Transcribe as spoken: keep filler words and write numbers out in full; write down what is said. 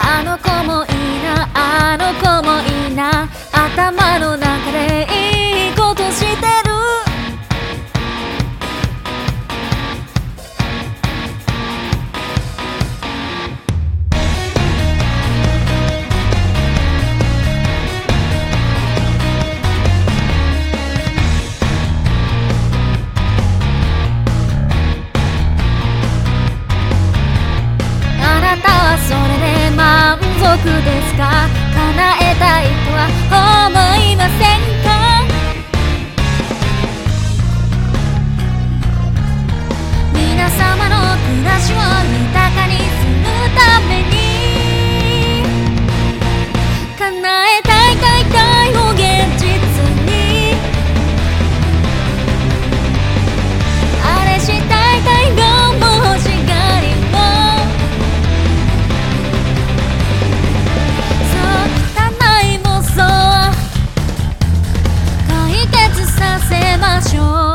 あの子もいいな、あの子もいいな、頭の中でいいことしてる。あなたはそれで満足ですか？叶えたいとは思いませんか？皆様の暮らしを豊かにするために叶えたいたいたいを現実に、あれしたいたいが欲しがりも解決させましょう。